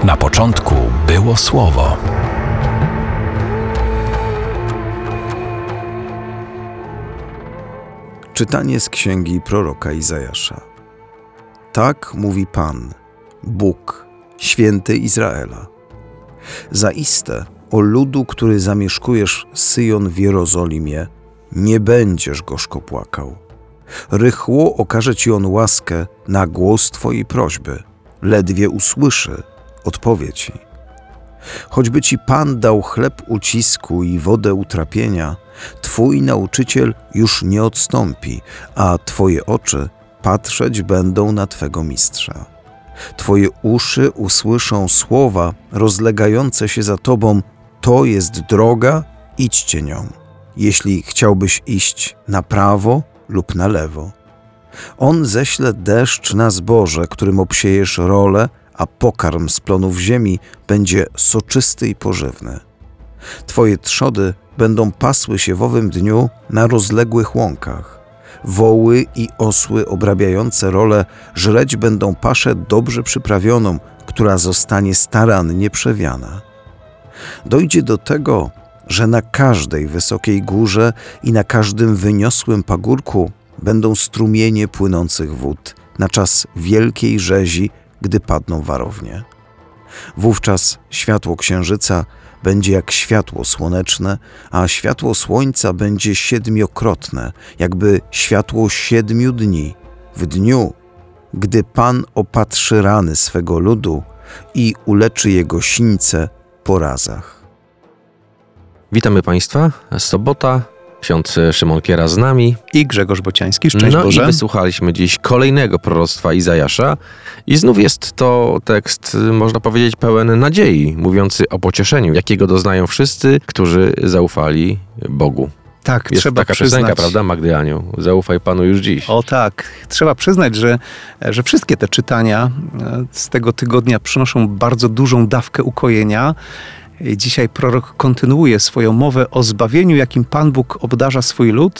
Na początku było Słowo. Czytanie z księgi proroka Izajasza. Tak mówi Pan, Bóg, święty Izraela. Zaiste, o ludu, który zamieszkujesz Syjon w Jerozolimie, nie będziesz gorzko płakał. Rychło okaże ci on łaskę na głos twojej prośby. Ledwie usłyszy, odpowie ci. Choćby ci Pan dał chleb ucisku i wodę utrapienia, twój nauczyciel już nie odstąpi, a twoje oczy patrzeć będą na twego mistrza. Twoje uszy usłyszą słowa rozlegające się za tobą: to jest droga, idźcie nią. Jeśli chciałbyś iść na prawo lub na lewo. On ześle deszcz na zboże, którym obsiejesz rolę, a pokarm z plonów ziemi będzie soczysty i pożywny. Twoje trzody będą pasły się w owym dniu na rozległych łąkach. Woły i osły obrabiające rolę żreć będą paszę dobrze przyprawioną, która zostanie starannie przewiana. Dojdzie do tego, że na każdej wysokiej górze i na każdym wyniosłym pagórku będą strumienie płynących wód na czas wielkiej rzezi, gdy padną warownie. Wówczas światło księżyca będzie jak światło słoneczne, a światło słońca będzie siedmiokrotne, jakby światło 7 dni, w dniu, gdy Pan opatrzy rany swego ludu i uleczy jego sińce po razach. Witamy Państwa. Sobota, ksiądz Szymon Kiera z nami. I Grzegorz Bociański. Szczęść Boże. I wysłuchaliśmy dziś kolejnego proroctwa Izajasza. I znów jest to tekst, można powiedzieć, pełen nadziei, mówiący o pocieszeniu, jakiego doznają wszyscy, którzy zaufali Bogu. Tak, jest trzeba taka przyznać. piosenka, prawda, Magdy Anioł? Zaufaj Panu już dziś. O tak, trzeba przyznać, że wszystkie te czytania z tego tygodnia przynoszą bardzo dużą dawkę ukojenia. Dzisiaj prorok kontynuuje swoją mowę o zbawieniu, jakim Pan Bóg obdarza swój lud.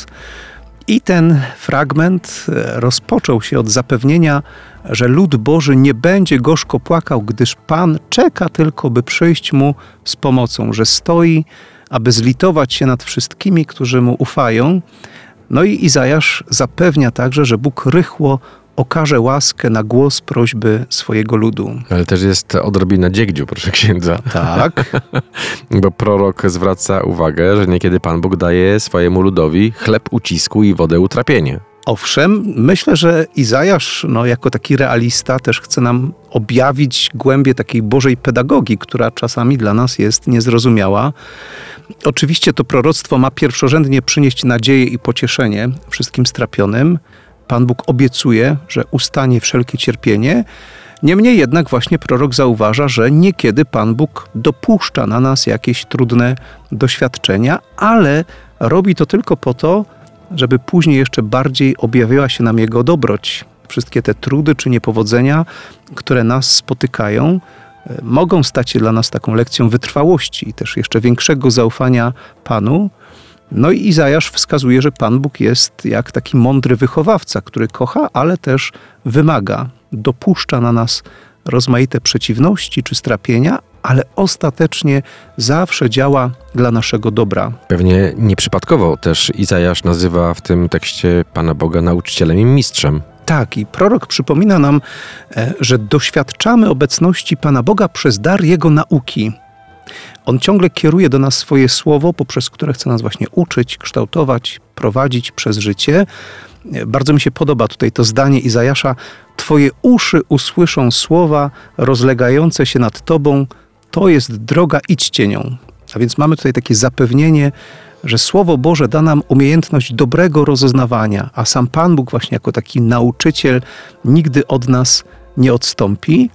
I ten fragment rozpoczął się od zapewnienia, że lud Boży nie będzie gorzko płakał, gdyż Pan czeka tylko, by przyjść mu z pomocą, że stoi, aby zlitować się nad wszystkimi, którzy mu ufają. No i Izajasz zapewnia także, że Bóg rychło okaże łaskę na głos prośby swojego ludu. Ale też jest odrobina dziegdziu, proszę księdza. Tak. Bo prorok zwraca uwagę, że niekiedy Pan Bóg daje swojemu ludowi chleb ucisku i wodę utrapienia. Owszem, myślę, że Izajasz jako taki realista też chce nam objawić głębię takiej Bożej pedagogii, która czasami dla nas jest niezrozumiała. Oczywiście to proroctwo ma pierwszorzędnie przynieść nadzieję i pocieszenie wszystkim strapionym. Pan Bóg obiecuje, że ustanie wszelkie cierpienie. Niemniej jednak właśnie prorok zauważa, że niekiedy Pan Bóg dopuszcza na nas jakieś trudne doświadczenia, ale robi to tylko po to, żeby później jeszcze bardziej objawiła się nam Jego dobroć. Wszystkie te trudy czy niepowodzenia, które nas spotykają, mogą stać się dla nas taką lekcją wytrwałości i też jeszcze większego zaufania Panu. No i Izajasz wskazuje, że Pan Bóg jest jak taki mądry wychowawca, który kocha, ale też wymaga. Dopuszcza na nas rozmaite przeciwności czy strapienia, ale ostatecznie zawsze działa dla naszego dobra. Pewnie nieprzypadkowo też Izajasz nazywa w tym tekście Pana Boga nauczycielem i mistrzem. Tak, i prorok przypomina nam, że doświadczamy obecności Pana Boga przez dar Jego nauki. On ciągle kieruje do nas swoje słowo, poprzez które chce nas właśnie uczyć, kształtować, prowadzić przez życie. Bardzo mi się podoba tutaj to zdanie Izajasza: Twoje uszy usłyszą słowa rozlegające się nad Tobą, to jest droga, idźcie nią. A więc mamy tutaj takie zapewnienie, że Słowo Boże da nam umiejętność dobrego rozeznawania, a sam Pan Bóg właśnie jako taki nauczyciel nigdy od nas nie odstąpi.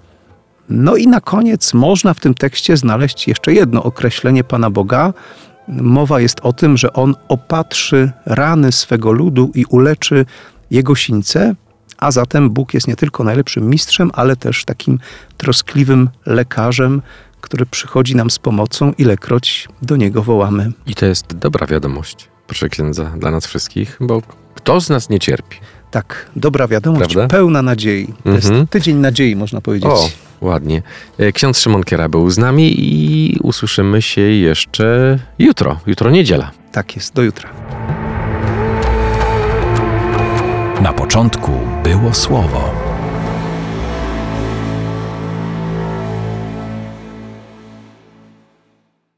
No i na koniec można w tym tekście znaleźć jeszcze jedno określenie Pana Boga. Mowa jest o tym, że On opatrzy rany swego ludu i uleczy jego sińce, a zatem Bóg jest nie tylko najlepszym mistrzem, ale też takim troskliwym lekarzem, który przychodzi nam z pomocą, ilekroć do Niego wołamy. I to jest dobra wiadomość, proszę księdza, dla nas wszystkich, bo kto z nas nie cierpi? Tak, dobra wiadomość, prawda? Pełna nadziei. To jest tydzień nadziei, można powiedzieć. O, Ładnie. Ksiądz Szymon Kiera był z nami i usłyszymy się jeszcze jutro. Jutro niedziela. Tak jest, do jutra. Na początku było Słowo.